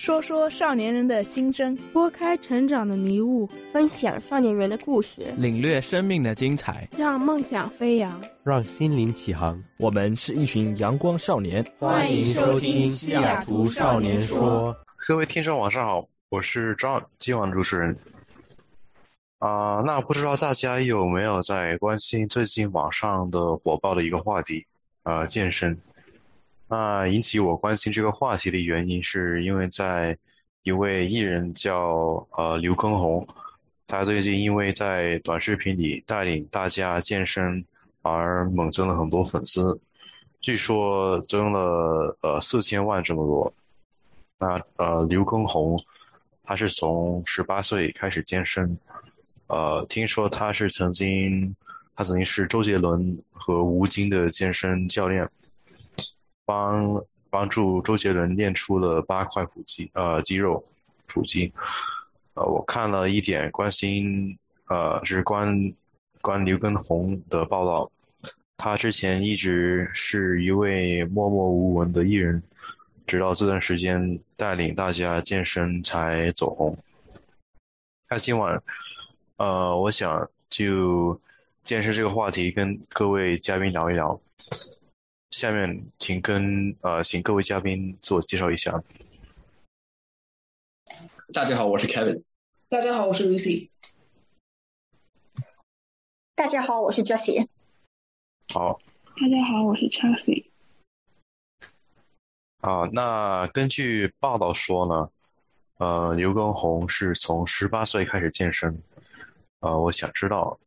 说说少年人的心声， 拨开成长的迷雾，分享少年人的故事， 领略生命的精彩， 让梦想飞扬， 让心灵起航。 我们是一群阳光少年， 欢迎收听西雅图少年说。 各位听众晚上好，我是 John 今晚主持人。那不知道大家有没有在关心最近网上的火爆的一个话题，健身。那引起我关心这个话题的原因，是因为在一位艺人叫刘畊宏，他最近因为在短视频里带领大家健身而猛增了很多粉丝，据说增了4000万这么多。那刘畊宏他是从18岁开始健身，听说他曾经是周杰伦和吴京的健身教练，帮助周杰伦练出了8块肌肉腹肌。我看了一点是关刘畊宏的报道，他之前一直是一位默默无闻的艺人，直到这段时间带领大家健身才走红。那今晚我想就健身这个话题跟各位嘉宾聊一聊。下面请各位嘉宾自我介绍一下。 大家好，我是 Kevin。 大家好，我是 Lucy。 大家好，我是 Jessie。 好。 大家好，我是 Chelsea。 那根据报道说呢，刘畊宏是从18岁开始健身。我想知道，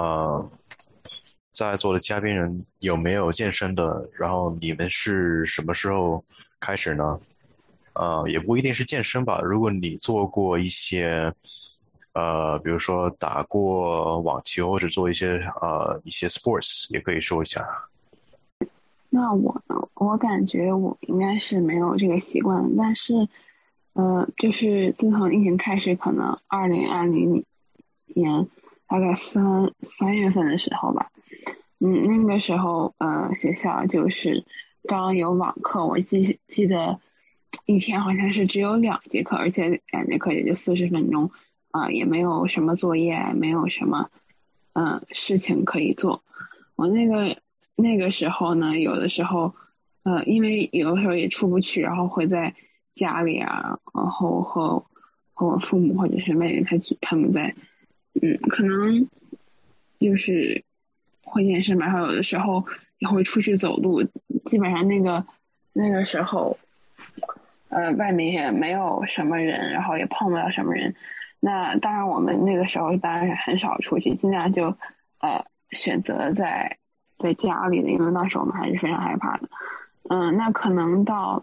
在座的嘉宾人有没有健身的？然后你们是什么时候开始呢？也不一定是健身吧。如果你做过一些比如说打过网球或者做一些 sports， 也可以说一下。 那我感觉我应该是没有这个习惯，但是就是自从疫情开始，可能2020年大概3月份的时候吧。那个时候学校就是刚有网课，我记得一天好像是只有2节课，而且2节课也就40分钟，也没有什么作业，没有什么事情可以做。我那个时候呢，有的时候因为有的时候也出不去，然后会在家里啊，然后和我父母或者是妹妹他们在可能就是会健身吧，然后有的时候也会出去走路。基本上那个时候外面也没有什么人，然后也碰不到什么人。那当然我们那个时候当然是很少出去，尽量就选择在家里的，因为那时候我们还是非常害怕的。那可能到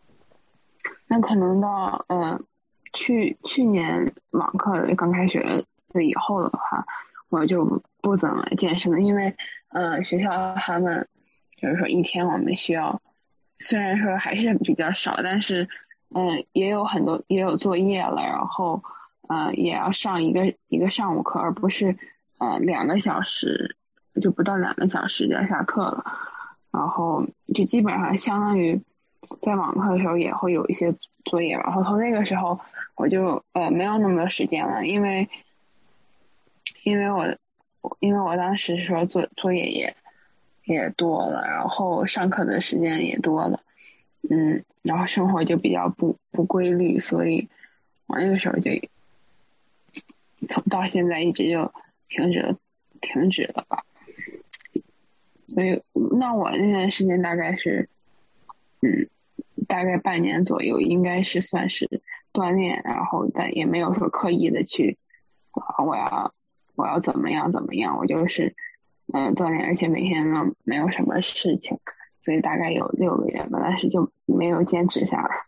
去年网课刚开学以后的话，我就不怎么健身了，因为学校他们就是说一天我们需要，虽然说还是比较少，但是也有作业了，然后也要上一个上午课，而不是2个小时，就不到2个小时就要下课了。然后就基本上相当于在网课的时候也会有一些作业，然后从那个时候我就没有那么多时间了，因为我当时说作业也多了，然后上课的时间也多了，然后生活就比较不规律，所以我那个时候就到现在一直就停止了吧。所以那我那段时间大概是大概半年左右，应该是算是锻炼，然后但也没有说刻意的去我要怎么样，我就是锻炼，而且每天呢没有什么事情，所以大概有6个月吧，但是就没有坚持下来。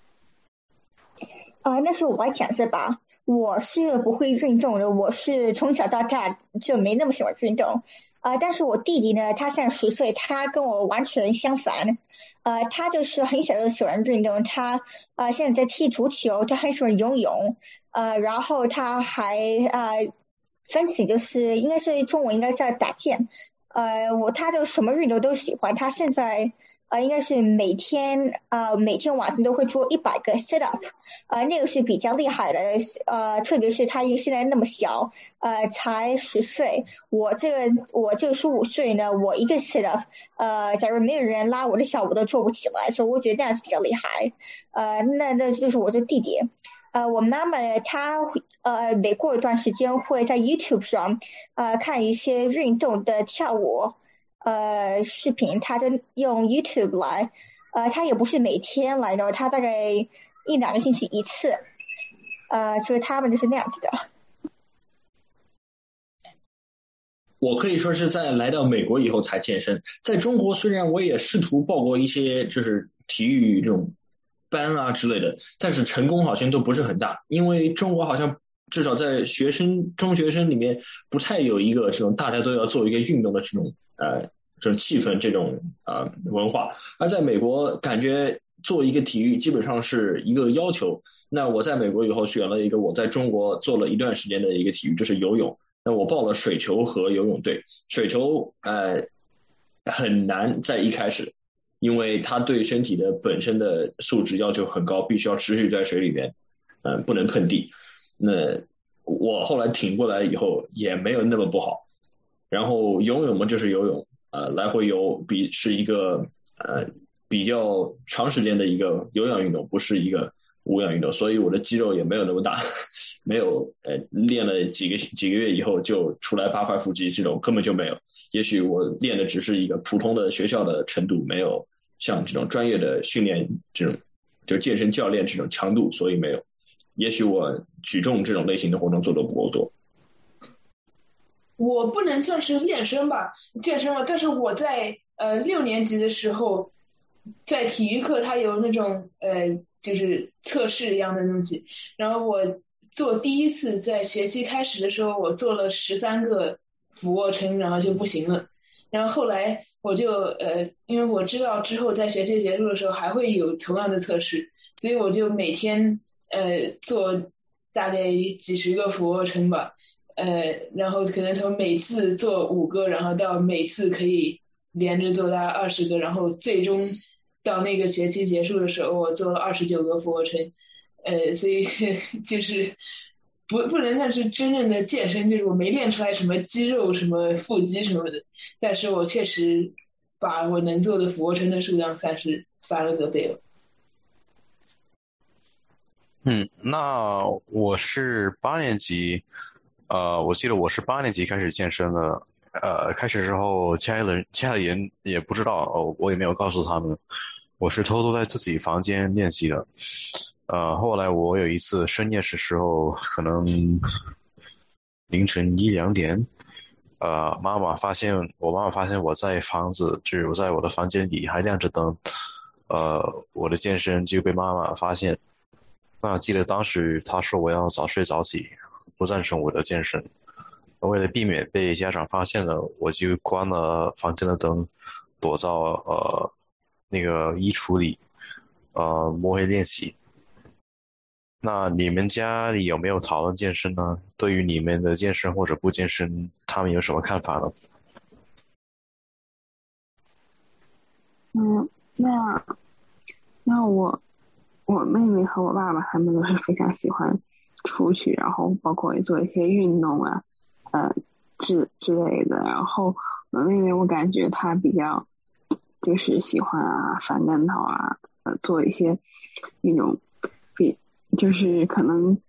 那是我来讲是吧？我是不会运动的，我是从小到大就没那么喜欢运动。但是我弟弟呢，他现在10岁，他跟我完全相反。他就是很小就喜欢运动，他现在在踢足球，他很喜欢游泳，然后他还fencing，就是应该是中文应该是打剑。他就什么运动都喜欢。他现在应该是每天晚上都会做100个 sit up， 那个是比较厉害的，特别是他现在那么小，才10岁，我这个15岁呢，我一个 sit up， 假如没有人拉我的小我都做不起来，所以我觉得那样是比较厉害。那就是我这弟弟。我妈妈呢，她每过一段时间会在 YouTube 上看一些运动的跳舞视频，她就用 YouTube 来，她也不是每天来的，她大概1-2个星期一次，所以他们就是那样子的。 我可以说是在来到美国以后才健身，在中国虽然我也试图报过一些就是体育这种班啊之类的，但是成功好像都不是很大，因为中国好像至少在中学生里面不太有一个这种大家都要做一个运动的这种气氛，这种文化。而在美国感觉做一个体育基本上是一个要求。那我在美国以后选了一个我在中国做了一段时间的一个体育，就是游泳。那我报了水球和游泳队。水球很难在一开始，因为它对身体的本身的素质要求很高，必须要持续在水里面，不能碰地。那我后来挺过来以后也没有那么不好。然后游泳嘛，就是游泳，来回游是一个比较长时间的一个有氧运动，不是一个无氧运动，所以我的肌肉也没有那么大，没有练了几个月以后就出来8块腹肌，这种根本就没有。也许我练的只是一个普通的学校的程度，没有像这种专业的训练这种就健身教练这种强度，所以没有。也许我举重这种类型的活动做得不够多。 我不能算是健身吧，但是我在6年级的时候，在体育课它有那种就是测试一样的东西，然后我第一次在学期开始的时候，我做了13个俯卧撑，然后就不行了。然后后来我就因为我知道之后在学期结束的时候还会有同样的测试，所以我就每天做大概几十个俯卧撑吧，然后可能从每次做5个，然后到每次可以连着做大概20个，然后最终到那个学期结束的时候，我做了29个俯卧撑，所以就是不能算是真正的健身，就是我没练出来什么肌肉、什么腹肌什么的，但是我确实把我能做的俯卧撑的数量算是翻了个倍了。 那我是8年级，我记得我是8年级开始健身的，开始之后家里人也不知道，我也没有告诉他们，我是偷偷在自己房间练习的。后来我有一次深夜的时候，可能凌晨1-2点，我妈妈发现我在就是我在我的房间里还亮着灯，我的健身就被妈妈发现。那记得当时她说我要早睡早起，不赞成我的健身。为了避免被家长发现了，我就关了房间的灯，躲到那个衣橱里，摸黑练习。那你们家里有没有讨论健身呢？对于你们的健身或者不健身，他们有什么看法呢？ 那我妹妹和我爸爸他们都是非常喜欢出去，然后包括做一些运动啊，之类的。然后我妹妹我感觉她比较就是喜欢翻跟头做一些那种就是可能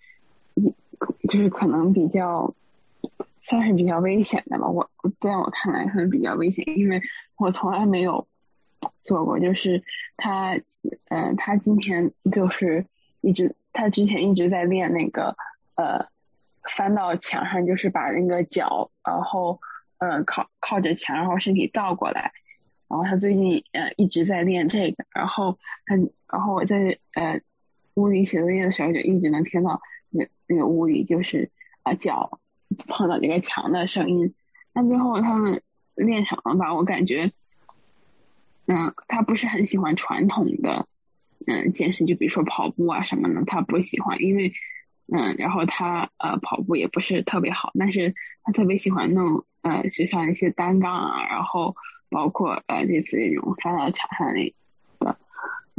比较算是比较危险的吧。在我看来可能比较危险，因为我从来没有做过。就是他今天就是他之前一直在练那个翻到墙上，就是把那个脚然后靠着墙，然后身体倒过来。然后他最近一直在练这个，然后我在屋里写作业的时候就一直能听到那个屋里就是脚碰到这个墙的声音。但最后他们练成了吧，我感觉他不是很喜欢传统的健身，就比如说跑步什么的，他不喜欢，因为然后他跑步也不是特别好，但是他特别喜欢弄学校那些单杠然后包括这次那种翻到墙上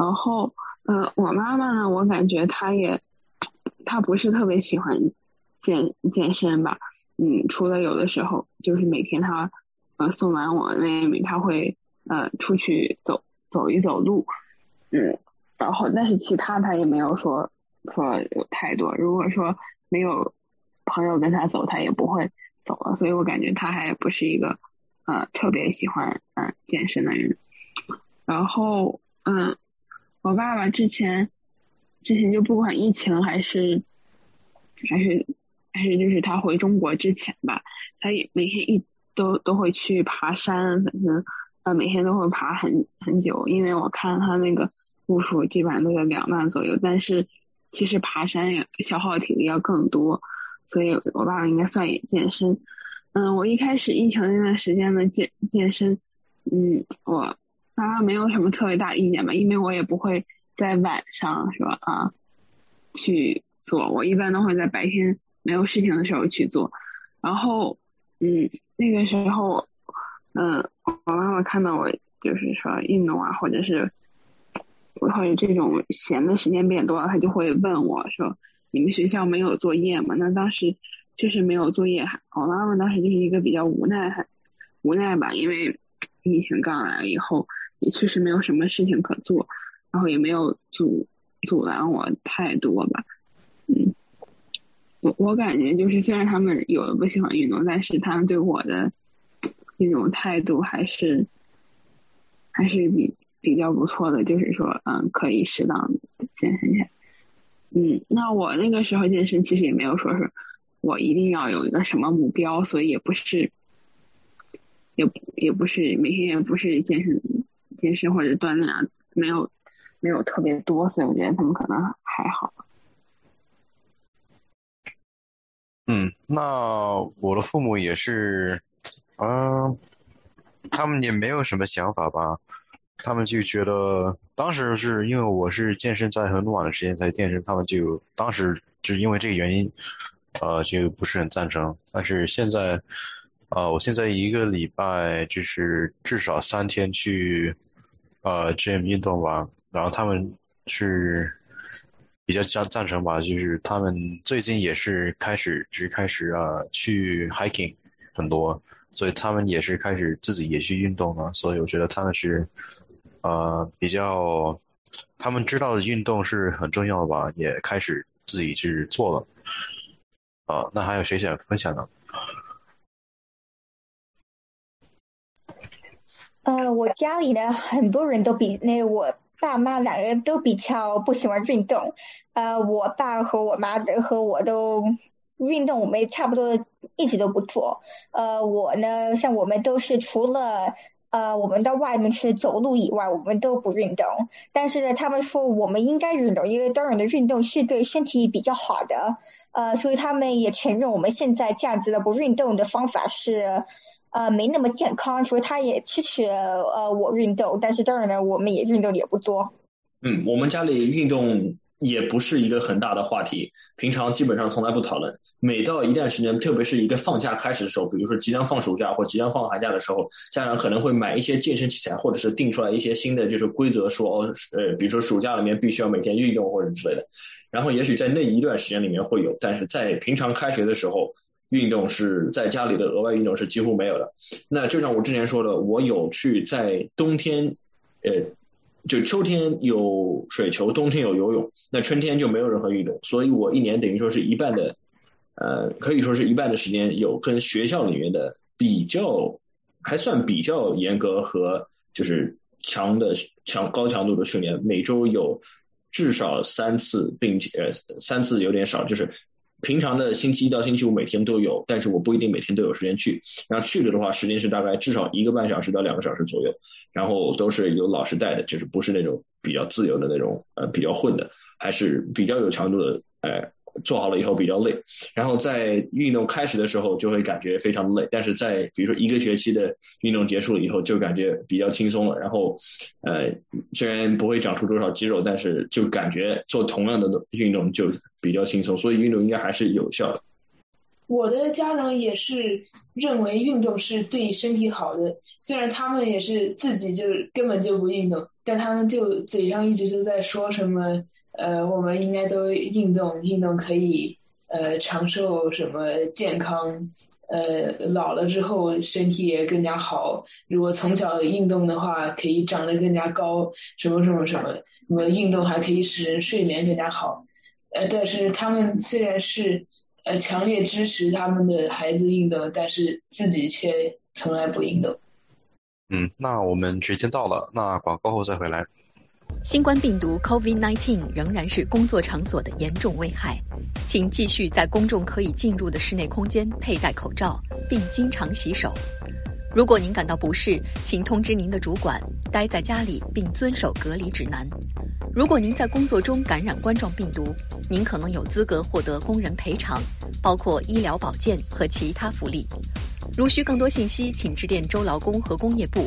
然后我妈妈呢，我感觉她不是特别喜欢健身吧，除了有的时候就是每天她送完我妹妹，她会出去走一走路，然后但是其他她也没有说有太多，如果说没有朋友跟她走，她也不会走了，所以我感觉她还不是一个特别喜欢健身的人。然后我爸爸之前就不管疫情还是就是他回中国之前吧，他也每天都会去爬山，反正每天都会爬很久，因为我看他那个步数基本上都在2万左右，但是其实爬山也消耗体力要更多，所以我爸爸应该算也健身。我一开始疫情那段时间的健身，我爸爸没有什么特别大意见吧，因为我也不会在晚上说去做，我一般都会在白天没有事情的时候去做。然后那个时候我妈妈看到我就是说运动或者这种闲的时间变多了，她就会问我说你们学校没有作业吗？那当时确实没有作业，我妈妈当时就是一个比较无奈吧，因为疫情刚来了以后也确实没有什么事情可做，然后也没有阻拦我太多吧。我感觉就是虽然他们有的不喜欢运动，但是他们对我的那种态度还是比较不错的，就是说可以适当的健身一下。那我那个时候健身其实也没有说是我一定要有一个什么目标，所以也不是每天也不是健身或者锻炼没有特别多，所以我觉得他们可能还好。 那我的父母也是他们也没有什么想法吧，他们就觉得当时是因为我是健身在很晚的时间才健身，他们就当时就因为这个原因就不是很赞成。但是现在我现在一个礼拜就是至少3天去gym 运动吧，然后他们是比较赞成吧，就是他们最近也是开始去 hiking 很多，所以他们也是开始自己也去运动了，所以我觉得他们是比较他们知道的运动是很重要的吧，也开始自己去做了。那还有谁想分享呢？ 我家里呢很多人都我爸妈2人都比较不喜欢运动，我爸和我妈和我都运动，我们也差不多一直都不做。我呢，像我们都是除了我们到外面去走路以外，我们都不运动。但是呢，他们说我们应该运动，因为当然的运动是对身体比较好的。所以他们也承认我们现在这样子的不运动的方法是没那么健康，所以他也支持我运动，但是当然呢，我们也运动也不多。 我们家里运动也不是一个很大的话题，平常基本上从来不讨论。每到一段时间，特别是一个放假开始的时候，比如说即将放暑假或即将放寒假的时候，家长可能会买一些健身器材，或者是定出来一些新的就是规则，说比如说暑假里面必须要每天运动或者之类的。然后也许在那一段时间里面会有，但是在平常开学的时候，运动是在家里的额外运动是几乎没有的。那就像我之前说的，我有去在冬天就秋天有水球，冬天有游泳，那春天就没有任何运动，所以我一年等于说是一半的可以说是一半的时间有跟学校里面的还算比较严格和就是高强度的训练，每周有至少3次，并且3次有点少，就是平常的星期1到星期5每天都有，但是我不一定每天都有时间去。然后去了的话，时间是大概至少1个半小时到2个小时左右，然后都是有老师带的，就是不是那种比较自由的那种比较混的，还是比较有强度的做好了以后比较累。然后在运动开始的时候就会感觉非常累，但是在比如说1个学期的运动结束了以后就感觉比较轻松了。然后虽然不会长出多少肌肉，但是就感觉做同样的运动就比较轻松，所以运动应该还是有效的。 我的家人也是认为运动是对身体好的，虽然他们也是自己就是根本就不运动，但他们就嘴上一直都在说什么我们应该都运动，运动可以长寿什么健康，老了之后身体也更加好，如果从小运动的话可以长得更加高，什么什么什么，什么运动还可以使人睡眠更加好。但是他们虽然是强烈支持他们的孩子运动，但是自己却从来不运动。 那我们时间到了，那广告后再回来。 新冠病毒 COVID-19 仍然是工作场所的严重危害，请继续在公众可以进入的室内空间佩戴口罩，并经常洗手。如果您感到不适，请通知您的主管，待在家里并遵守隔离指南。如果您在工作中感染冠状病毒，您可能有资格获得工人赔偿，包括医疗保健和其他福利。如需更多信息，请致电州劳工和工业部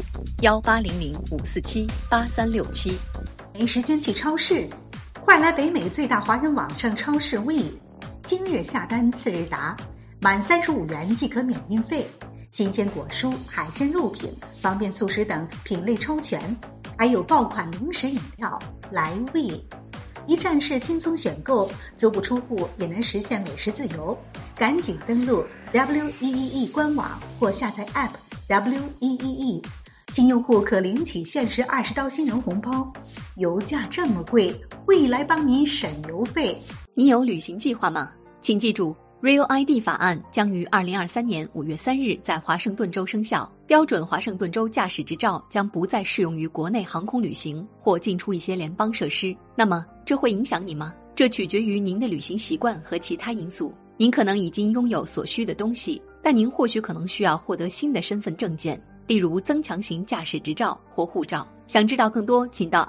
1800-547-8367。 没时间去超市，快来北美最大华人网上超市 We， 今日下单次日达，满35元即可免运费。新鲜果蔬、海鲜、肉品、方便速食等品类超全，还有爆款零食饮料，来 We， 一站式轻松选购，足不出户也能实现美食自由。赶紧登录 WEEE 官网或下载 App WEEE， 新用户可领取限时$20新人红包。油价这么贵，未来帮你省油费。 你有旅行计划吗？请记住，Real ID 法案将于2023年5月3日在华盛顿州生效，标准华盛顿州驾驶执照将不再适用于国内航空旅行或进出一些联邦设施。那么，这会影响你吗？这取决于您的旅行习惯和其他因素。您可能已经拥有所需的东西，但您或许可能需要获得新的身份证件，例如增强型驾驶执照或护照。想知道更多，请到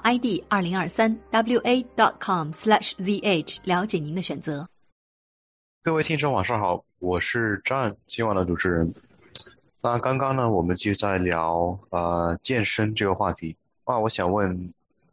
id2023wa.com/zh 了解您的选择。 各位听众晚上好，我是John，今晚的主持人。那刚刚呢，我们就在聊健身这个话题。我想问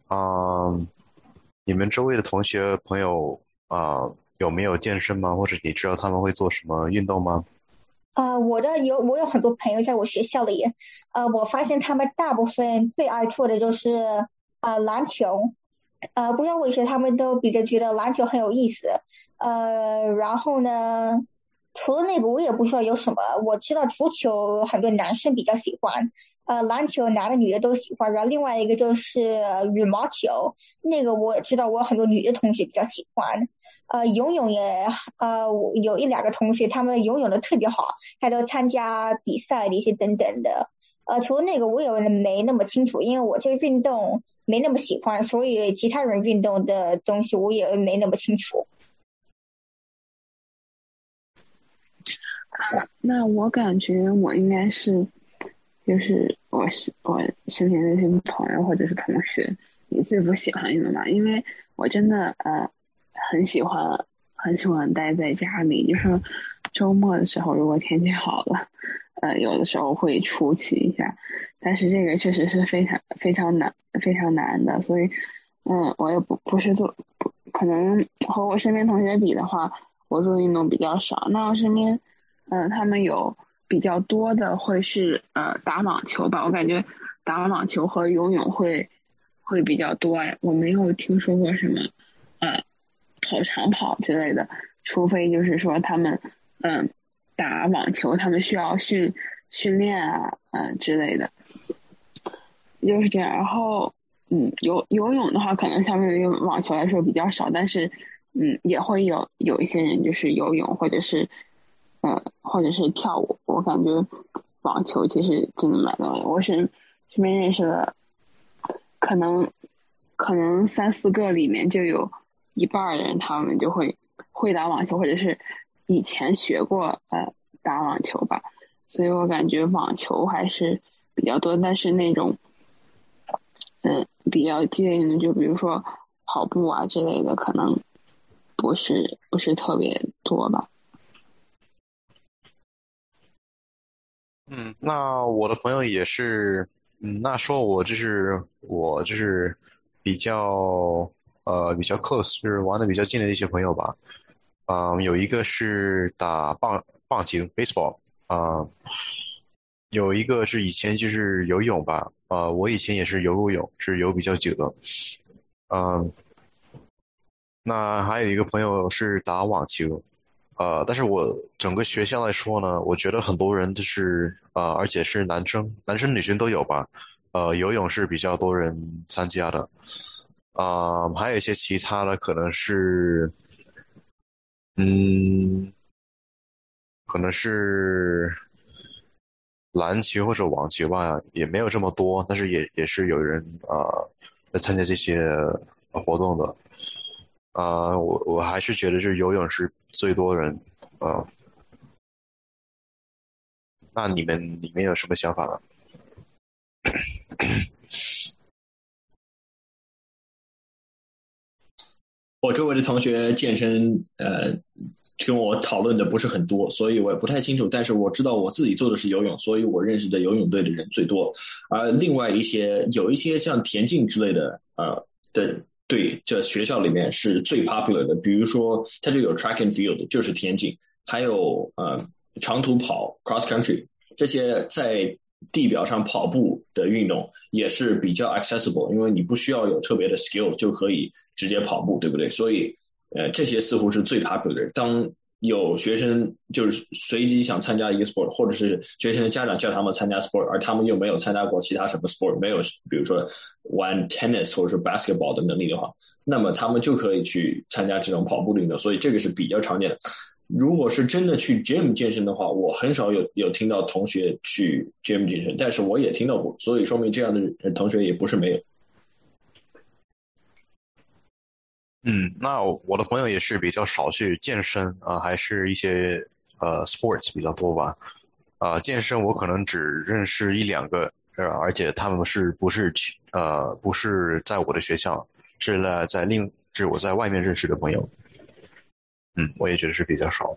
你们周围的同学朋友有没有健身吗？或者你知道他们会做什么运动吗？ 我有很多朋友在我学校里，我发现他们大部分最爱做的就是篮球，不知道为什么他们都比较觉得篮球很有意思，然后呢，除了那个我也不知道有什么，我知道足球很多男生比较喜欢，篮球男的女的都喜欢，然后另外一个就是羽毛球，那个我也知道我有很多女的同学比较喜欢。游泳也有一两个同学他们游泳的特别好，还都参加比赛的一些等等的。除了那个我也没那么清楚，因为我这个运动没那么喜欢，所以其他人运动的东西我也没那么清楚。 那我感觉我应该是就是我身边那些朋友或者是同学你最不喜欢运动吧，因为我真的很喜欢待在家里，就是周末的时候如果天气好了有的时候会出去一下，但是这个确实是非常难的，所以我也不是可能和我身边同学比的话，我做的运动比较少。那我身边他们有比较多的会是打网球吧，我感觉打网球和游泳会比较多，我没有听说过什么跑长跑之类的，除非就是说他们打网球他们需要训练之类的，就是这样。然后游泳的话可能相对于网球来说比较少，但是也会有一些人就是游泳或者是跳舞，我感觉网球其实真的蛮多的，我身边认识的可能3-4个里面就有一半的人他们就会打网球，或者是以前学过打网球吧，所以我感觉网球还是比较多，但是那种比较激烈运动就比如说跑步之类的可能不是特别多吧。 那我的朋友也是那说我就是比较close， 就是玩的比较近的一些朋友吧。有一个是打棒棒球 baseball， 有一个是以前就是游泳吧，我以前也是游过泳，是游比较久的，那还有一个朋友是打网球，但是我整个学校来说呢，我觉得很多人就是而且是男生女生都有吧，游泳是比较多人参加的，还有一些其他的可能是篮球或者网球吧，也没有这么多，但是也是有人在参加这些活动的。我还是觉得就是游泳是最多人，那你们有什么想法呢？ 我周围的同学健身跟我讨论的不是很多，所以我也不太清楚，但是我知道我自己做的是游泳，所以我认识的游泳队的人最多，而另外有一些像田径之类的的队，这学校里面是最 popular 的，比如说它就有 track and field 就是田径，还有长途跑 cross country， 这些在地表上跑步的运动也是比较 accessible， 因为你不需要有特别的 skill 就可以直接跑步，对不对？所以这些似乎是最 popular。当有学生就是随机想参加一个 sport， 或者是学生的家长叫他们参加 sport， 而他们又没有参加过其他什么 sport， 没有比如说玩 tennis 或者是 basketball 的能力的话，那么他们就可以去参加这种跑步的运动，所以这个是比较常见的。如果是真的去 gym 健身的话，我很少有听到同学去 gym 健身，但是我也听到过，所以说明这样的同学也不是没有。 那我的朋友也是比较少去健身还是一些sports 比较多吧。健身我可能只认识一两个，而且他们不是在我的学校，是我在外面认识的朋友。我也觉得是比较少。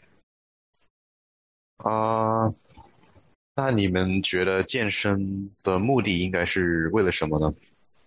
那你们觉得健身的目的应该是为了什么呢？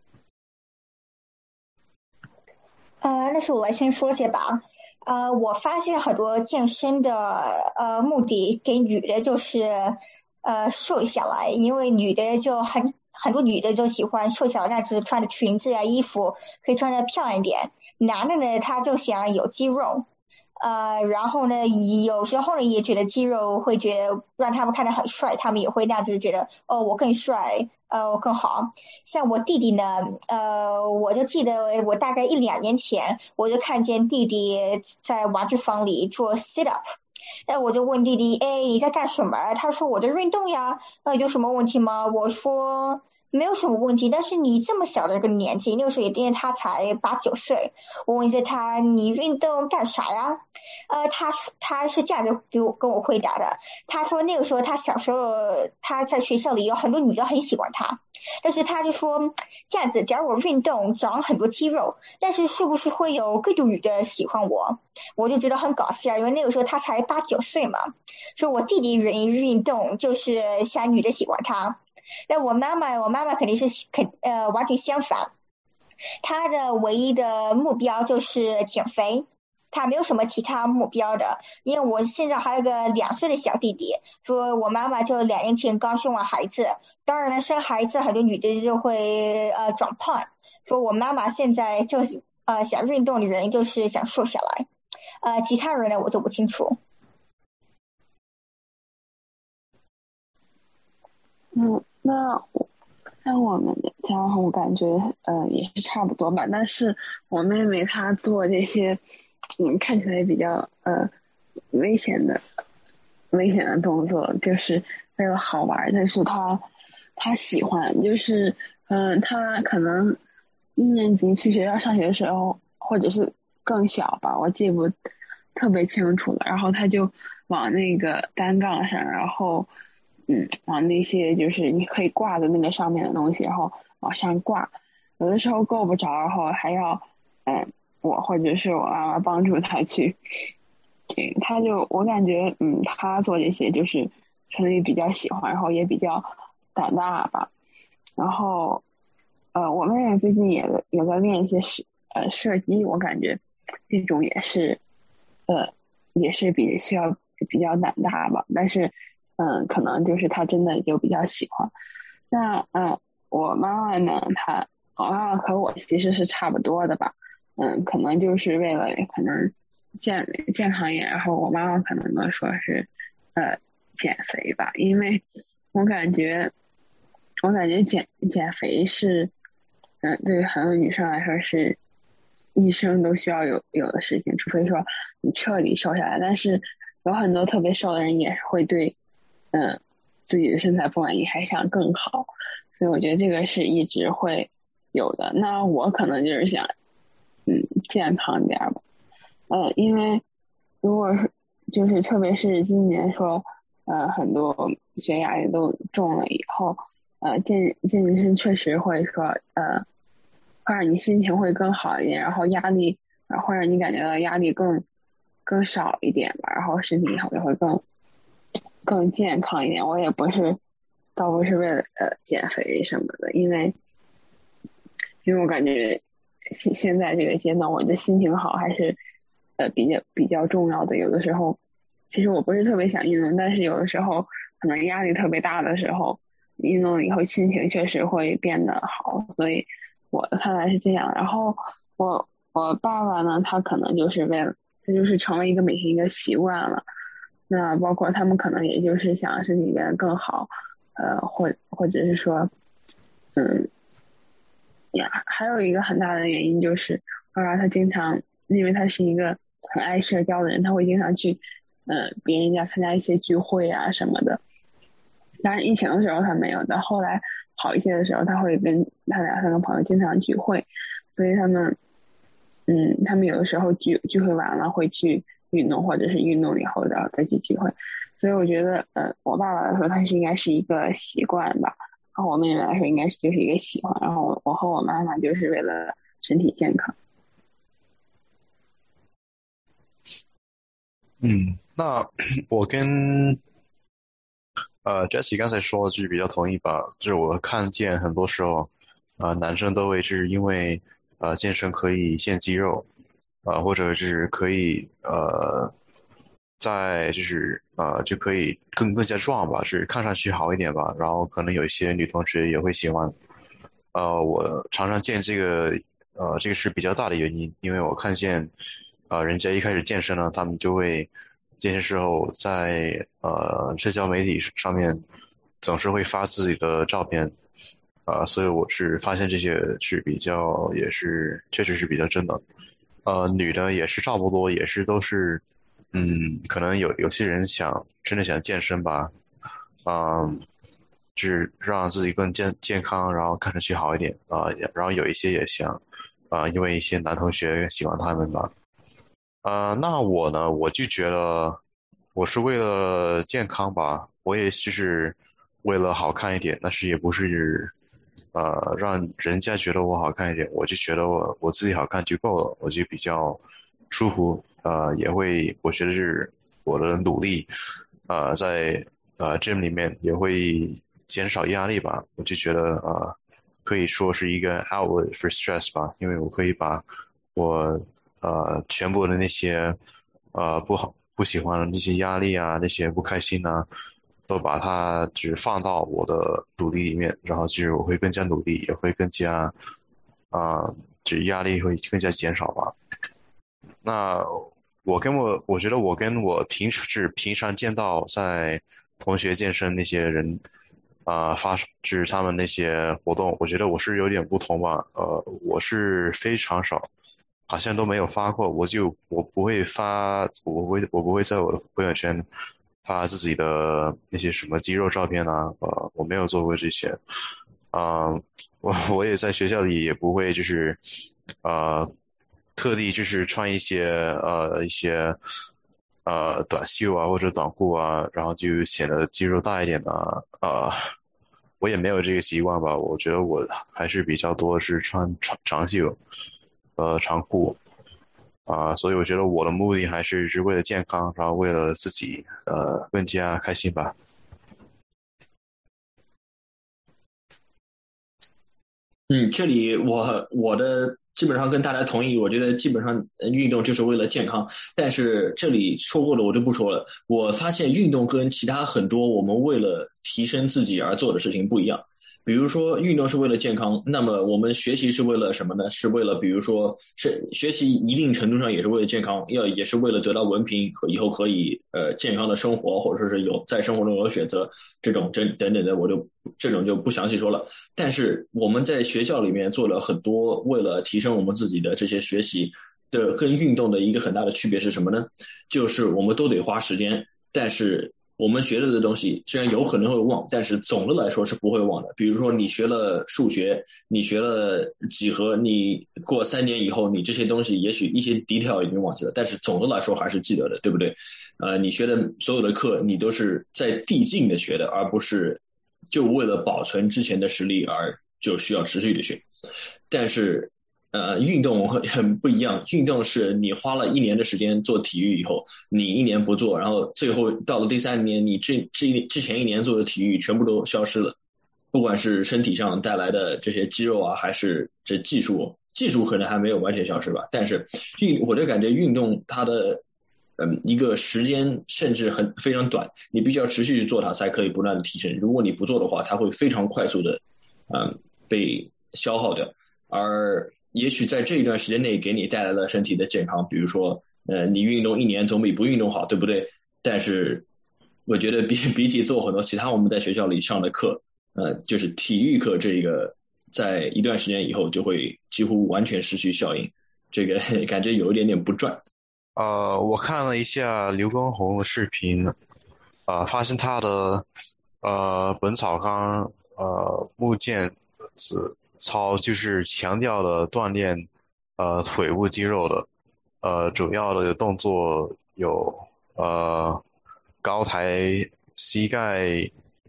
那是我先说些吧。我发现很多健身的目的给女的就是瘦下来，因为女的就很多女的就喜欢瘦小那子，穿的裙子衣服可以穿得漂亮一点。男的呢，他就想有肌肉。然后呢，有时候呢也觉得肌肉会觉得让他们看得很帅，他们也会那样子觉得我更帅，我更好。像我弟弟呢，我就记得我大概1-2年前，我就看见弟弟在玩具房里做 sit up， 那我就问弟弟，你在干什么？他说我在运动呀。有什么问题吗？我说没有什么问题，但是你这么小的一个年纪，那个时候也他才8-9岁，我问一下他，你运动干啥呀？他是这样子跟我回答的，他说那个时候他小时候他在学校里有很多女的很喜欢他，但是他就说这样子，假如我运动长很多肌肉，但是是不是会有更多女的喜欢我？我就觉得很搞笑，因为那个时候他才8-9岁嘛，所以我弟弟运动就是想女的喜欢他。那我妈妈肯定是完全相反，她的唯一的目标就是减肥，她没有什么其他目标的。因为我现在还有个2岁的小弟弟，说我妈妈就2年前刚生完孩子，当然了，生孩子很多女的就会长胖，说我妈妈现在就是想运动的人就是想瘦下来，其他人呢我就不清楚。 那像我们家我感觉也是差不多吧，但是我妹妹她做这些看起来比较危险的动作，就是为了好玩，但是她喜欢，就是她可能1年级去学校上学的时候，或者是更小吧，我记不特别清楚了，然后她就往那个单杠上，然后往那些就是你可以挂的那个上面的东西，然后往上挂，有的时候够不着，然后还要我或者是我妈妈帮助他去，我感觉他做这些就是可能也比较喜欢，然后也比较胆大吧。然后我妹妹最近也在练一些射击，我感觉这种也是比需要比较胆大吧，但是可能就是他真的就比较喜欢。那我妈妈呢，我妈妈和我其实是差不多的吧，可能就是为了可能健康一点，然后我妈妈可能呢说是减肥吧，因为我感觉减肥是对于很多女生来说是一生都需要有的事情，除非说你彻底瘦下来，但是有很多特别瘦的人也是会对自己的身材不满意，还想更好，所以我觉得这个是一直会有的。那我可能就是想健康点吧，因为如果是就是特别是今年说很多血压也都重了以后，健身确实会说会让你心情会更好一点，然后压力会让你感觉到压力更少一点吧，然后身体也会更健康一点。我也倒不是为了减肥什么的，因为我感觉现在这个阶段我的心情好还是比较重要的。有的时候其实我不是特别想运动，但是有的时候可能压力特别大的时候，运动了以后心情确实会变得好，所以我看来是这样。然后我爸爸呢，他可能就是他就是成为一个每天一个习惯了。那包括他们可能也就是想身体变得更好，或者是说还有一个很大的原因就是爸爸他经常，因为他是一个很爱社交的人，他会经常去别人家参加一些聚会啊什么的。当然疫情的时候他没有的，后来好一些的时候他会跟他2-3个朋友经常聚会，所以他们有的时候聚会完了会去运动，或者是运动以后然后再去聚会。所以我觉得我爸爸来说他应该是一个习惯吧，然后我妹妹来说应该就是一个喜欢，然后我和我妈妈就是为了身体健康。 那我跟Jessie 刚才说的就是比较同意吧，就是我看见很多时候男生都会是因为健身可以现肌肉，或者是可以就可以更加壮吧，是看上去好一点吧，然后可能有一些女同学也会喜欢。我常常见这个是比较大的原因，因为我看见人家一开始健身呢，他们就会健身时候在社交媒体上面总是会发自己的照片，所以我是发现这些是确实是比较真的。女的也是差不多，也是都是可能有些人真的想健身吧，就是让自己更健康，然后看上去好一点然后有一些也想因为一些男同学喜欢他们吧。那我呢，我就觉得我是为了健康吧，我也就是为了好看一点，但是也不是让人家觉得我好看一点，我就觉得我自己好看就够了，我就比较舒服。我觉得是我的努力在gym 里面也会减少压力吧，我就觉得可以说是一个 outlet for stress 吧，因为我可以把我全部的那些不喜欢的那些压力啊，那些不开心啊，都把它只放到我的努力里面，然后就是我会更加努力，也会更加就是压力会更加减少吧。那我觉得我跟我平常见到在同学健身那些人就是他们那些活动，我觉得我是有点不同吧。我是非常少，好像都没有发过，我不会在我的朋友圈发自己的那些什么肌肉照片啊，我没有做过这些。我也在学校里也不会就是特地就是穿一些短袖啊或者短裤啊，然后就显得肌肉大一点的我也没有这个习惯吧。我觉得我还是比较多是穿长袖长裤所以我觉得我的目的还是为了健康，然后为了自己更加开心吧。 这里我的基本上跟大家同意，我觉得基本上运动就是为了健康。但是这里说过的我就不说了。我发现运动跟其他很多我们为了提升自己而做的事情不一样。比如说运动是为了健康，那么我们学习是为了什么呢？是为了比如说是学习一定程度上也是为了健康，也是为了得到文凭和以后可以健康的生活，或者说是有在生活中有选择，这种等等的这种就不详细说了。但是我们在学校里面做了很多为了提升我们自己的这些学习的，跟运动的一个很大的区别是什么呢？就是我们都得花时间，但是我们学了的东西虽然有可能会忘，但是总的来说是不会忘的。比如说你学了数学，你学了几何，你过3年以后，你这些东西也许一些 detail 已经忘记了，但是总的来说还是记得的，对不对？你学的所有的课，你都是在递进的学的，而不是就为了保存之前的实力而就需要持续的学。但是运动很不一样，运动是你花了1年的时间做体育以后，你1年不做，然后最后到了第3年，你之前1年做的体育全部都消失了，不管是身体上带来的这些肌肉啊，还是这技术可能还没有完全消失吧。但是我就感觉运动它的一个时间甚至非常短，你必须要持续去做它才可以不断的提升，如果你不做的话，它会非常快速的被消耗掉，而也许在这一段时间内给你带来了身体的健康，比如说你运动1年总比不运动好，对不对？但是我觉得比起做很多其他我们在学校里上的课，就是体育课这个在一段时间以后就会几乎完全失去效应，这个感觉有一点点不赚。 我看了一下刘畊宏的视频，发现他的本草纲木剑操就是强调的锻炼腿部肌肉的，主要的动作有高抬膝盖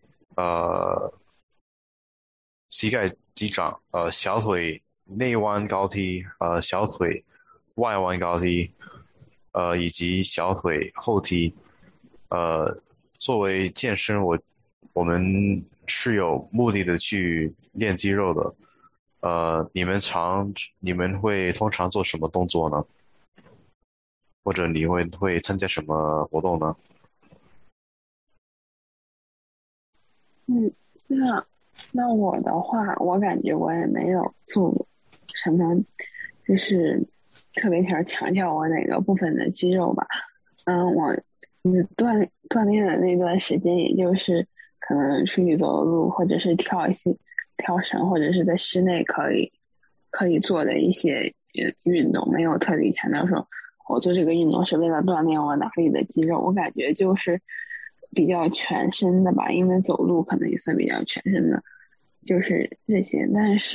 击掌，小腿内弯高踢，小腿外弯高踢，以及小腿后踢。作为健身我们是有目的的去练肌肉的。你们会通常做什么动作呢？或者你会参加什么活动呢？ 那我的话，我感觉我也没有做什么，就是特别强调我哪个部分的肌肉吧。我锻炼的那段时间，也就是可能出去走路，或者是跳绳，或者是在室内可以做的一些运动，没有特别强调说我做这个运动是为了锻炼我哪里的肌肉。我感觉就是比较全身的吧，因为走路可能也算比较全身的，就是这些。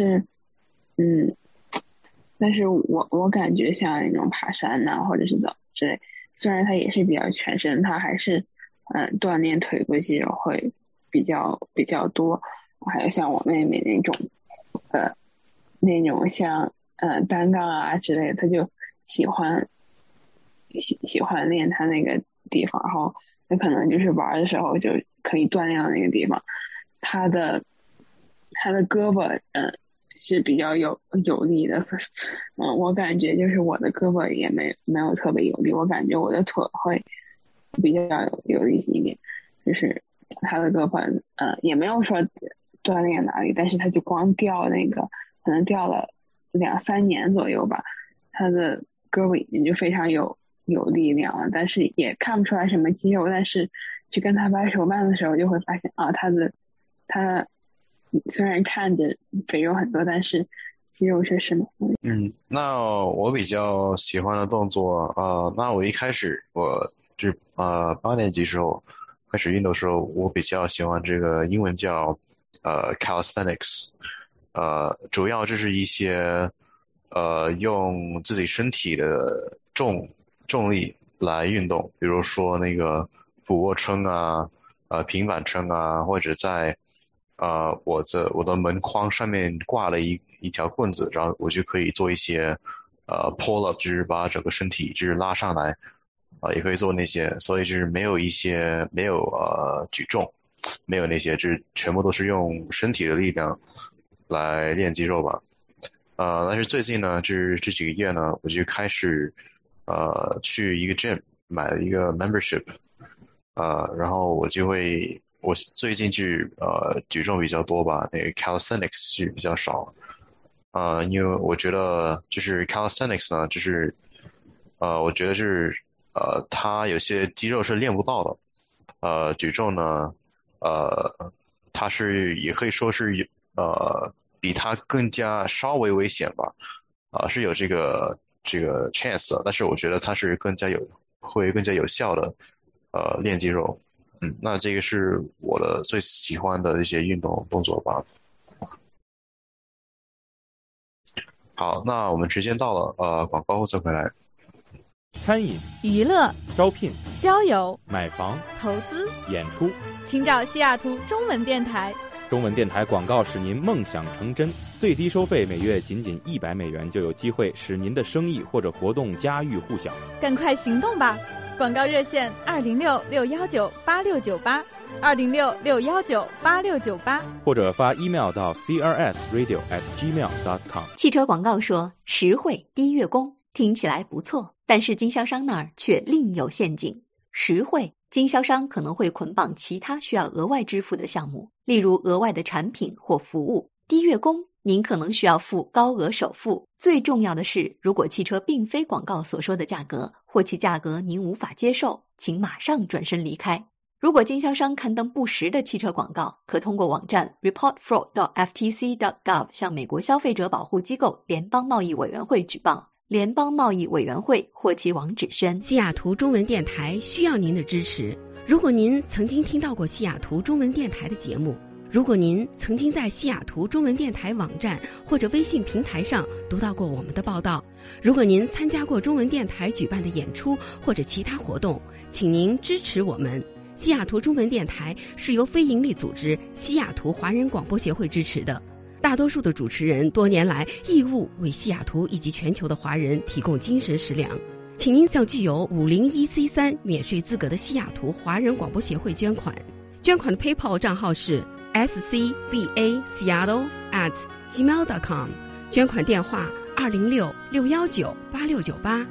但是我感觉像那种爬山呐，或者是走之类，虽然它也是比较全身，它还是锻炼腿部肌肉会比较多。还有像我妹妹那种像单杠啊之类的，她就喜欢练她那个地方，然后她可能就是玩的时候就可以锻炼到那个地方。她的胳膊是比较有力的，所以我感觉就是我的胳膊也没有特别有力，我感觉我的腿会比较有力一点，就是她的胳膊也没有说锻炼哪里，但是他就光掉那个，可能掉了2-3年左右吧，他的胳膊已经就非常有力量了，但是也看不出来什么肌肉，但是去跟他掰手腕的时候就会发现他虽然看着肥肉很多，但是肌肉确实那我比较喜欢的动作那我一开始8年级时候开始运动的时候，我比较喜欢这个英文叫calisthenics， 主要就是一些用自己身体的重力来运动，比如说那个俯卧撑啊，平板撑啊，或者在我的门框上面挂了一条棍子，然后我就可以做一些pull up， 就是把整个身体就是拉上来，也可以做那些，所以就是没有举重，没有那些，就是全部都是用身体的力量来练肌肉吧。 但是最近呢，这几个月呢，我就开始去一个 gym 买了一个 membership，然后我最近举重比较多吧，那个 calisthenics 是比较少，因为我觉得就是 calisthenics 呢，就是我觉得是它有些肌肉是练不到的，举重呢，它也可以说是比它更加稍微危险吧，是有这个 chance 的，但是我觉得它是会更加有效的练肌肉。那这个是我的最喜欢的一些运动动作吧。好，那我们时间到了，广告后再回来。 餐饮、 娱乐、 招聘、 交友、 买房、 投资、 演出， 请找西雅图中文电台。 中文电台广告使您梦想成真，最低收费每月仅$100就有机会使您的生意或者活动家喻户晓。 赶快行动吧！广告热线206-619-8698，206-619-8698， 或者发 email 到 crsradio@gmail.com。 汽车广告说实惠低月供，听起来不错，但是经销商那儿却另有陷阱。实惠，经销商可能会捆绑其他需要额外支付的项目，例如额外的产品或服务。低月供，您可能需要付高额首付。最重要的是，如果汽车并非广告所说的价格，或其价格您无法接受，请马上转身离开。如果经销商刊登不实的汽车广告，可通过网站 reportfraud.ftc.gov 向美国消费者保护机构联邦贸易委员会举报。联邦贸易委员会或其网址宣。 西雅图中文电台需要您的支持。如果您曾经听到过西雅图中文电台的节目，如果您曾经在西雅图中文电台网站或者微信平台上读到过我们的报道，如果您参加过中文电台举办的演出或者其他活动，请您支持我们。西雅图中文电台是由非营利组织西雅图华人广播协会支持的。大多数的主持人多年来义务为西雅图以及全球的华人提供精神食粮，请您向具有501C3免税资格的西雅图华人广播协会捐款。捐款的 PayPal 账号是 scbaseattle@gmail.com， 捐款电话206-619-8698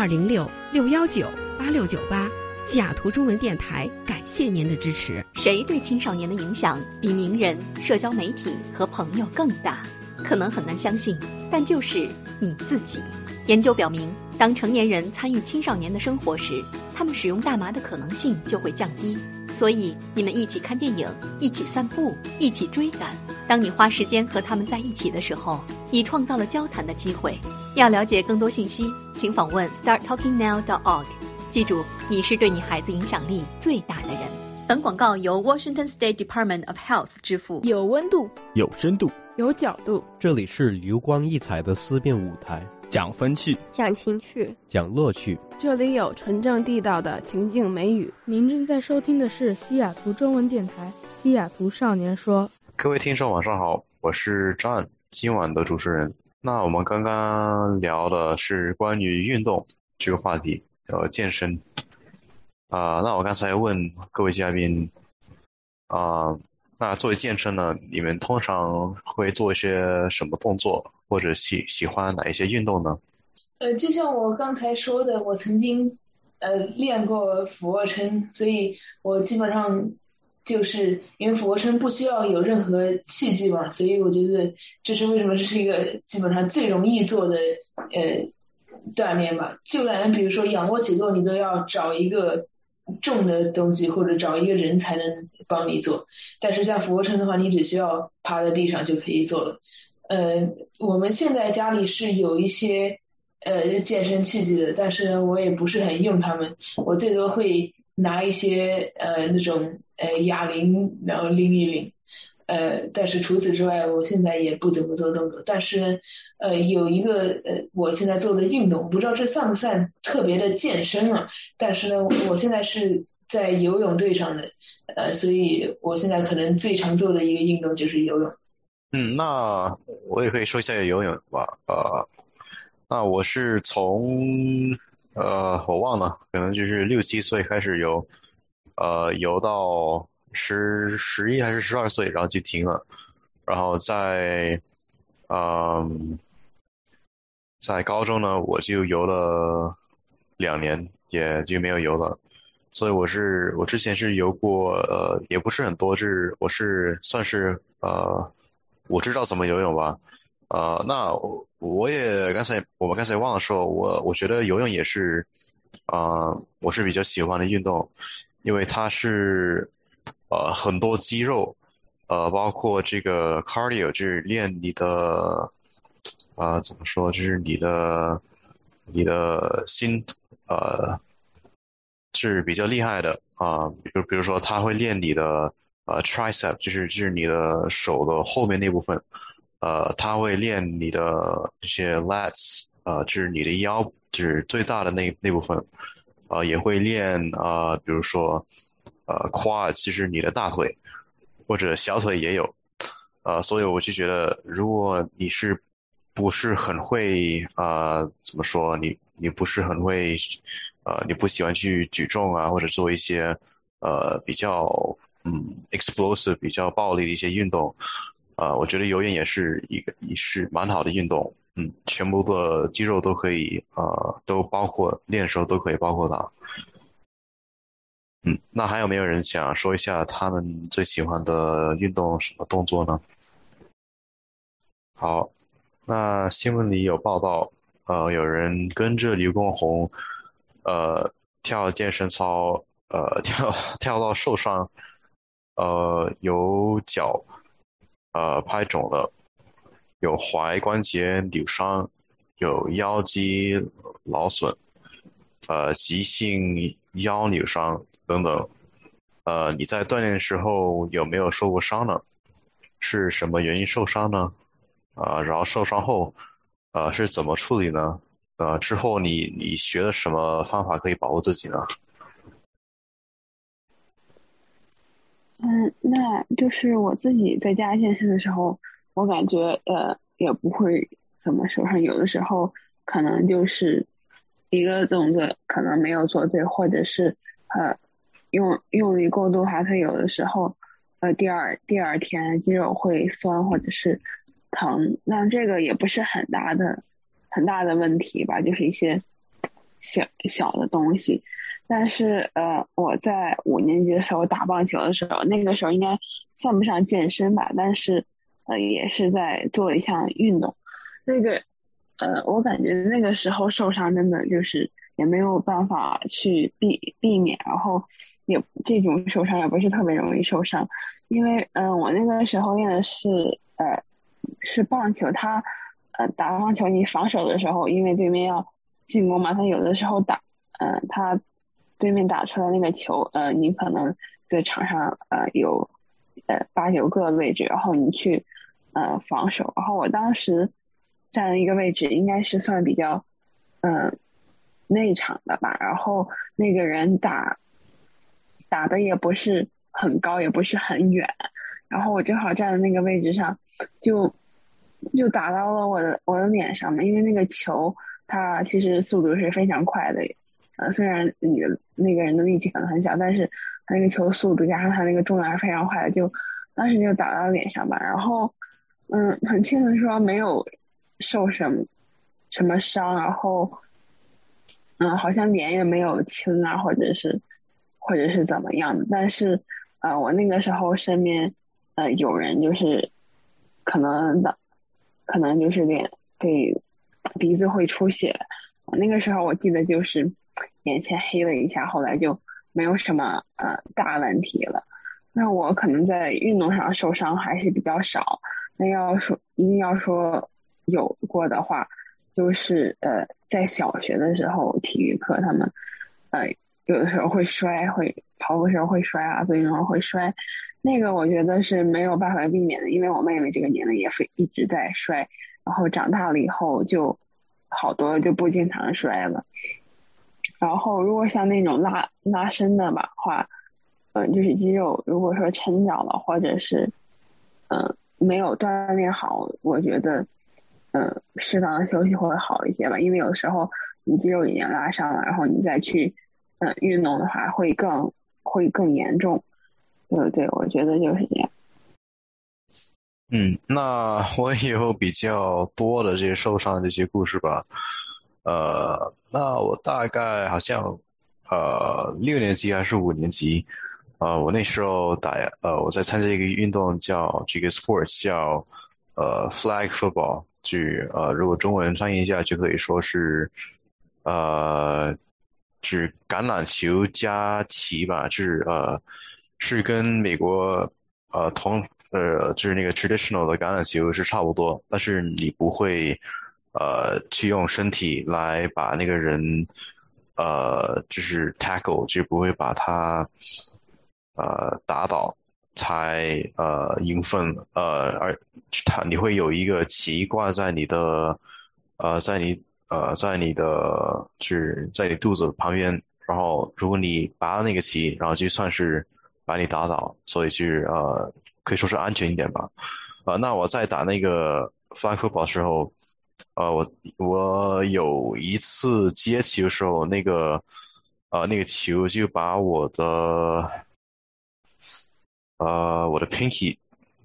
206-619-8698。西雅图中文电台感谢您的支持。 谁对青少年的影响比名人、社交媒体和朋友更大？可能很难相信，但就是你自己。研究表明，当成年人参与青少年的生活时，他们使用大麻的可能性就会降低。所以，你们一起看电影，一起散步，一起追赶。当你花时间和他们在一起的时候，你创造了交谈的机会。要了解更多信息，请访问 starttalkingnow.org。记住，你是对你孩子影响力最大的人。本广告由 Washington State Department of Health 支付。 有温度， 有深度， 有角度。 这里是流光溢彩的思辨舞台， 讲风趣， 讲情趣， 讲乐趣。 这里有纯正地道的情境美语。您正在收听的是西雅图中文电台西雅图少年说。 各位听众晚上好，我是 John， 今晚的主持人。那我们刚刚聊的是关于运动这个话题，健身。那我刚才问各位嘉宾，那作为健身呢，你们通常会做一些什么动作，或者喜欢哪一些运动呢？ 就像我刚才说的，我曾经练过俯卧撑，所以我基本上就是因为俯卧撑不需要有任何器具嘛，所以我觉得这是为什么这是一个基本上最容易做的锻炼吧。就连比如说仰卧起坐，你都要找一个重的东西或者找一个人才能帮你做，但是像俯卧撑的话，你只需要趴在地上就可以做了。我们现在家里是有一些健身器具的，但是我也不是很用它们，我最多会拿一些那种哑铃然后拎一拎，但是除此之外我现在也不怎么做动作。但是呢有一个我现在做的运动，不知道这算不算特别的健身啊，但是呢我现在是在游泳队上的，所以我现在可能最常做的一个运动就是游泳。 那我也可以说一下游泳吧。那我是从我忘了，可能就是6、7岁开始游，游到11还是12岁，然后就停了，然后在在高中呢，我就游了2年，也就没有游了。所以我之前是游过，也不是很多，我是算是我知道怎么游泳吧。那我们刚才忘了说，我觉得游泳也是我是比较喜欢的运动，因为它是很多肌肉，包括这个 cardio 就是练你的怎么说，就是你的心是比较厉害的比如说他会练你的tricep 就是你的手的后面那部分，他会练你的这些 lats 就是你的腰，就是最大的那部分，也会练比如说quads 就是你的大腿或者小腿也有，所以我就觉得如果你不是很会怎么说，你不是很会你不喜欢去举重或者做一些比较explosive 比较暴力的一些运动，我觉得游泳也是蛮好的运动，全部的肌肉都可以都包括练的时候都可以包括它。那还有没有人想说一下他们最喜欢的运动什么动作呢？好，那新闻里有报道，有人跟着刘畊宏跳健身操，跳到受伤，有脚拍肿了，有踝关节扭伤，有腰肌劳损，急性腰扭伤等等。你在锻炼的时候有没有受过伤呢？是什么原因受伤呢？然后受伤后是怎么处理呢？之后你学了什么方法可以保护自己呢？ 那就是我自己在家健身的时候，我感觉也不会怎么受伤，有的时候可能就是一个动作可能没有做对，或者是用力过度的话，它有的时候第二天肌肉会酸或者是疼，那这个也不是很大的问题吧，就是一些小的东西。但是我在5年级的时候打棒球的时候，那个时候应该算不上健身吧，但是也是在做一项运动。那个我感觉那个时候受伤真的就是也没有办法去避免，然后也这种受伤也不是特别容易受伤，因为我那个时候练的是棒球，他打棒球你防守的时候，因为对面要进攻嘛，他有的时候他对面打出来那个球，你可能在场上有8、9个位置，然后你去防守，然后我当时站的一个位置应该是算比较内场的吧，然后那个人打的也不是很高，也不是很远，然后我正好站在那个位置上，就打到了我的脸上嘛，因为那个球它其实速度是非常快的，虽然你的那个人的力气可能很小，但是他那个球速度加上他那个重量是非常快的，当时就打到脸上吧，然后很庆幸说没有受什么伤，然后好像脸也没有青或者是怎么样的，但是我那个时候身边有人就是可能就是脸会鼻子会出血，那个时候我记得就是眼前黑了一下，后来就没有什么大问题了。那我可能在运动上受伤还是比较少，那一定要说有过的话，就是在小学的时候体育课他们有的时候会摔，会跑步时候会摔做运动会摔，那个我觉得是没有办法避免的，因为我妹妹这个年龄也是一直在摔，然后长大了以后就好多了，就不经常摔了。然后如果像那种拉伸的话，就是肌肉如果说抻脚了，或者是没有锻炼好，我觉得适当的休息会好一些吧，因为有时候你肌肉已经拉伤了，然后你再去运动的话会更严重。对，我觉得就是这样。 那我也有比较多的这些受伤的这些故事吧。那我大概好像6年级还是5年级，我那时候我在参加一个运动叫这个 sports 叫flag football， 如果中文翻译一下就可以说是是橄榄球加旗吧，是跟美国就是那个 traditional 的橄榄球是差不多，但是你不会去用身体来把那个人就是 tackle， 就不会把他打倒才赢分，而你会有一个旗挂在你的在你肚子旁边，然后如果你拔了那个旗，然后就算是把你打倒，所以可以说是安全一点吧。那我在打那个 flag football 的时候，我有一次接球的时候，那个球就把我的 pinky，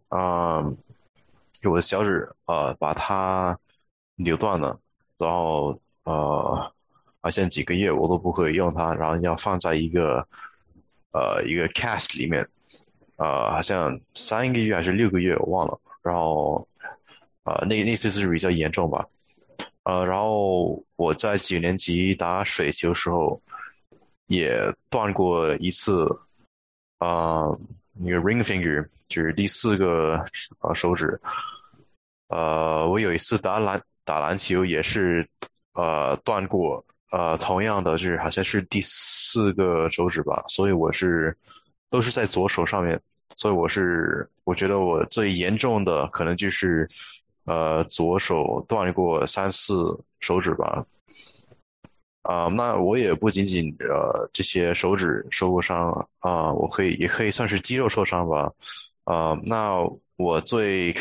我的小指把它扭断了，然后好像几个月我都不可以用它，然后要放在一个 cast 里面，好像3个月还是6个月我忘了，然后那次是比较严重吧。然后我在9年级打水球的时候也断过一次那个 ring finger， 就是第4个手指。我有一次打篮球也是断过同样的，就是好像是第4个手指吧，所以都是在左手上面，所以我觉得我最严重的可能就是左手断过3、4手指吧。那我也不仅仅这些手指受过伤也可以算是肌肉受伤吧。那我最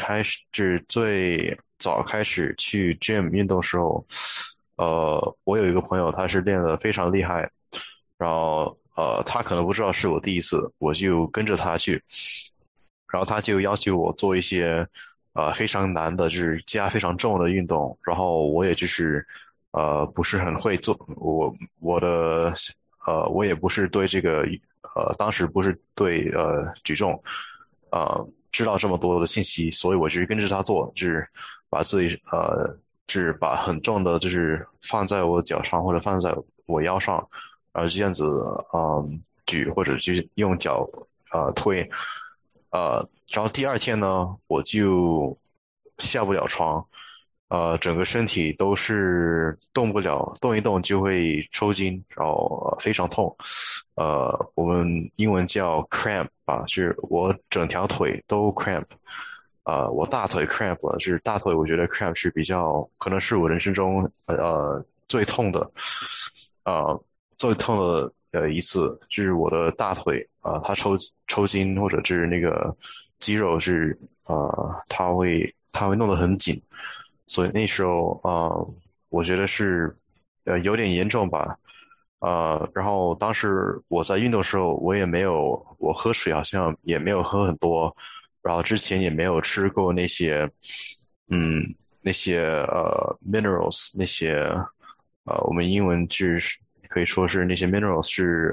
早开始去 gym 运动的时候，我有一个朋友他是练得非常厉害，然后他可能不知道是我第一次，我就跟着他去，然后他就要求我做一些非常难的，就是加非常重的运动，然后我也就是不是很会做，我也不是对这个当时不是对举重知道这么多的信息，所以我就是跟着他做，就是把自己就是把很重的就是放在我脚上或者放在我腰上，然后这样子举或者就是用脚推，然后第2天呢我就下不了床，整个身体都是动不了，动一动就会抽筋，然后非常痛，我们英文叫 cramp 吧，就是我整条腿都 cramp， 我大腿 cramp 了，就是大腿我觉得 cramp 是可能是我人生中最痛的一次，就是我的大腿它抽筋，或者是那个肌肉是它会弄得很紧，所以那时候我觉得是有点严重吧。然后当时我在运动的时候我喝水好像也没有喝很多，然后之前也没有吃过那些minerals， 那些我们英文就是可以说是那些 minerals 是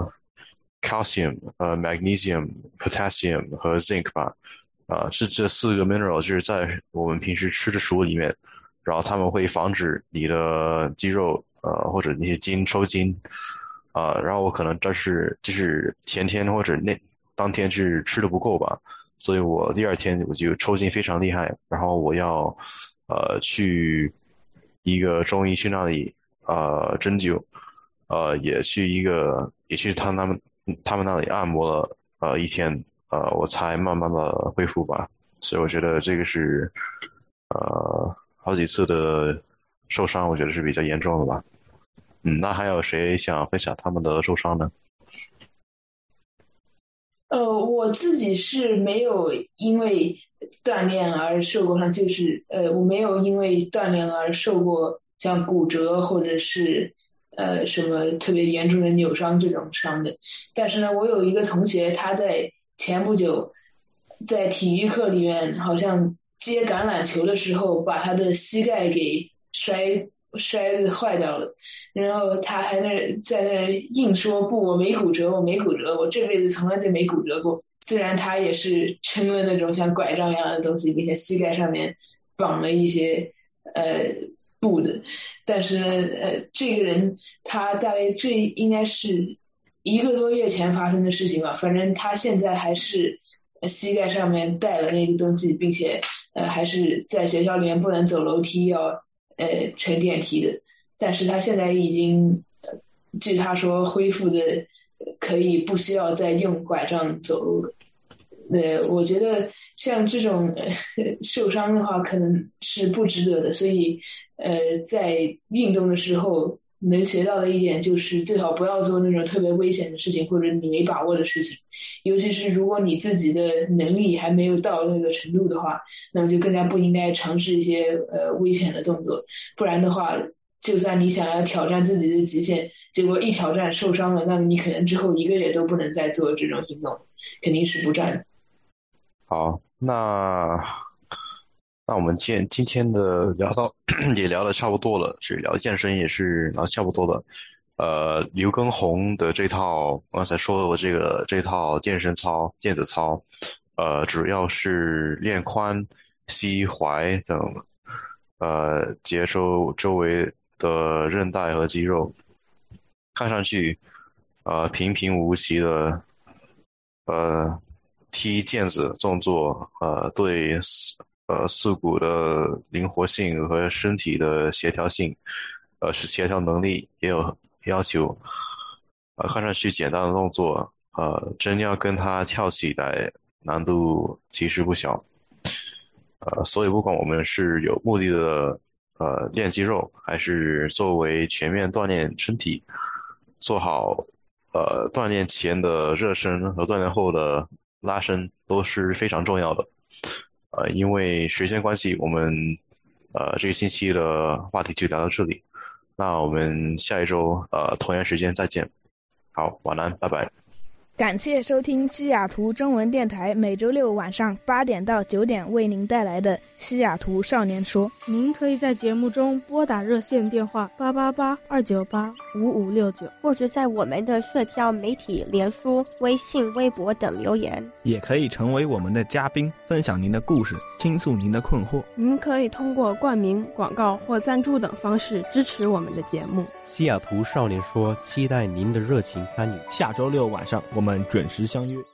calcium、magnesium、potassium 和 zinc 吧，是这4个 mineral 就是在我们平时吃的食物里面，然后他们会防止你的肌肉或者那些筋抽筋，然后我可能就是前天或者当天是吃的不够吧，所以我第2天我就抽筋非常厉害，然后我要去一个中医去那里针灸，也去他们那里按摩了1天，我才慢慢的恢复吧，所以我觉得这个是好几次的受伤，我觉得是比较严重的吧。那还有谁想分享他们的受伤呢？ 我自己是没有因为锻炼而受过伤，就是我没有因为锻炼而受过像骨折或者是什么特别严重的扭伤这种伤的。但是呢，我有一个同学，他在前不久在体育课里面好像接橄榄球的时候把他的膝盖给摔坏掉了，然后他还在那硬说不，我没骨折，我这辈子从来就没骨折过。虽然他也是撑了那种像拐杖一样的东西，并且膝盖上面绑了一些布的，但是这个人他大概这应该是1个多月前发生的事情吧，反正他现在还是膝盖上面带了那个东西，并且还是在学校里面不能走楼梯，要乘电梯的，但是他现在已经据他说恢复的可以不需要再用拐杖走路了。我觉得像这种受伤的话可能是不值得的，所以在运动的时候能学到的一点就是最好不要做那种特别危险的事情或者你没把握的事情，尤其是如果你自己的能力还没有到那个程度的话，那么就更加不应该尝试一些危险的动作，不然的话就算你想要挑战自己的极限，结果一挑战受伤了，那么你可能之后1个月都不能再做这种运动，肯定是不战的。 好，那我们今天的也聊的差不多了，是聊健身也是聊差不多的。刘畊宏的这套刚才说的这套健身操毽子操，主要是练髋、膝、踝等节周围的韧带和肌肉，看上去平平无奇的踢毽子动作，对四骨的灵活性和身体的协调性，是协调能力也有要求。看上去简单的动作，真要跟它跳起来，难度其实不小。所以不管我们是有目的的练肌肉，还是作为全面锻炼身体，做好锻炼前的热身和锻炼后的拉伸都是非常重要的。因为时间关系，我们这个星期的话题就聊到这里。那我们下一周同样时间再见。好，晚安，拜拜。 感谢收听西雅图中文电台每周六晚上8点到9点为您带来的西雅图少年说。您可以在节目中拨打热线电话888-298-5569， 或者在我们的社交媒体脸书、微信、微博等留言。 也可以成为我们的嘉宾，分享您的故事，倾诉您的困惑。 您可以通过冠名、广告或赞助等方式支持我们的节目。 西雅图少年说期待您的热情参与。 下周六晚上我们准时相约。